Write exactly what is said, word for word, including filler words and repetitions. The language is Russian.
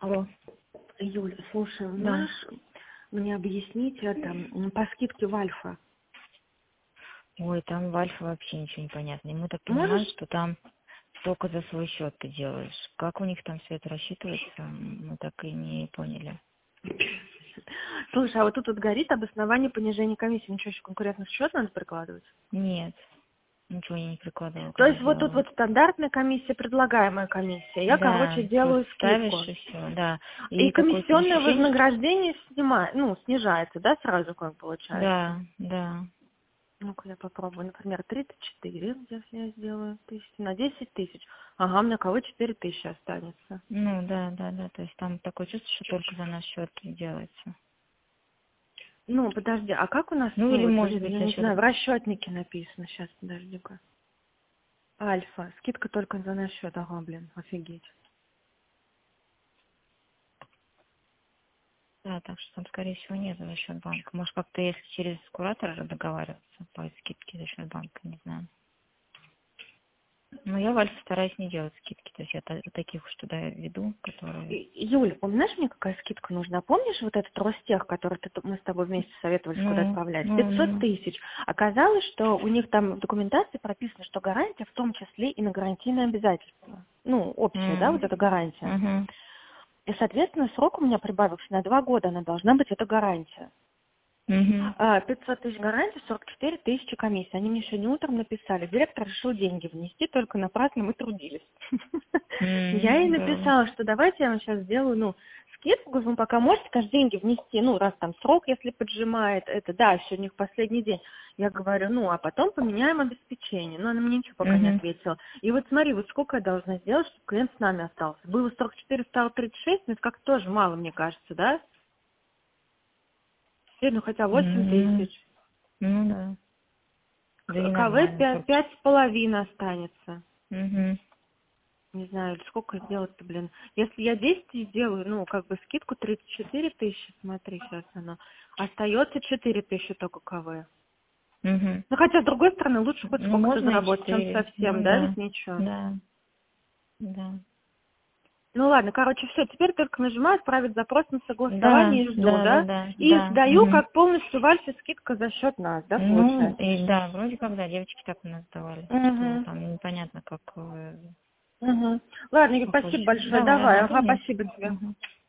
Алло. Юль, слушай, Да. можешь мне объяснить это м, по скидке в Альфа? Ой, там в Альфа вообще ничего не понятно. И мы так понимаем, Можешь? что там только за свой счет ты делаешь. Как у них там все это рассчитывается, мы так и не поняли. Слушай, а вот тут вот горит обоснование понижения комиссии. Ничего, еще конкурентный счет надо прикладывать? Нет, ничего я не прикладывала, То когда есть вот тут делала. вот стандартная комиссия, предлагаемая комиссия. Я, короче, Да, то есть делаю ставишь скидку. и все, да. И И такое комиссионное ощущение, что... вознаграждение снимает, ну, снижается, да, сразу как получается? Да, да. Ну-ка я попробую. Например, тридцать четыре, если я сделаю тысяч на десять тысяч. Ага, у меня кого четыре тысячи останется. Ну, да, да, да. То есть там такое чувство, что только за наш счет делается. Ну, подожди, а как у нас, Ну, ну или вот, может блин, быть я за не счет... знаю, в расчетнике написано. Сейчас, подожди-ка. Альфа. Скидка только за наш счет. Ага, блин, офигеть. Да, так что там, скорее всего, нет за счет банка. Может, как-то если через куратора договариваться по скидке за счет банка, не знаю. Но я в Альфа стараюсь не делать скидки. То есть я та- таких уж туда веду, которые... И- Юль, помнишь мне, какая скидка нужна? Помнишь вот этот Ростех, который ты, мы с тобой вместе советовались, куда Ну, отправлять? ну, пятьсот ну. тысяч. Оказалось, что у них там в документации прописано, что гарантия в том числе и на гарантийное обязательство. Ну, общая, да, вот М, эта гарантия. мгм, И, соответственно, срок у меня прибавился на два года, она должна быть, эта гарантия. мгм, А, пятьсот тысяч гарантий, сорок четыре тысячи комиссии. Они мне сегодня утром написали. Директор решил деньги внести, только напрасно мы трудились. Я ей м, здорово. написала, что давайте я вам сейчас сделаю, ну, скидку, говорю, вы пока можете, конечно, деньги внести, ну, раз там срок, если поджимает, это, да, сегодня их последний день. Я говорю, ну, а потом поменяем обеспечение. Но она мне ничего пока не Мгм. ответила. И вот смотри, вот сколько я должна сделать, чтобы клиент с нами остался? Было сорок четыре, стало тридцать шесть, но это как-то тоже мало, мне кажется, да? Теперь, ну, хотя восемь М, тысяч. Ну да. Да и КВ нормально. пять, сорок пять с половиной останется. четыре. Мгм. Не знаю, сколько сделать-то, блин. Если я десять сделаю, ну, как бы скидку тридцать четыре тысячи, смотри, сейчас оно. Остается четыре тысячи только КВ. Мгм. Ну, хотя, с другой стороны, лучше хоть Ну, сколько-то можно и заработать, чем четыре. совсем, Ну да, ведь да. ничего. Да. Да. Ну, ладно, короче, все, теперь только нажимаю «Отправить запрос на Да, согласование» и жду, да, да, да? да, И да. сдаю, Мгм. как полностью в Альфе скидка за счет нас, да, Ну, получается? и да, вроде как, да, девочки так у нас давали, что Угу. там непонятно, как э, Угу. Ладно, Юль, спасибо похоже. большое, Давай, давай, ага, ага, извини. спасибо тебе. Мгм.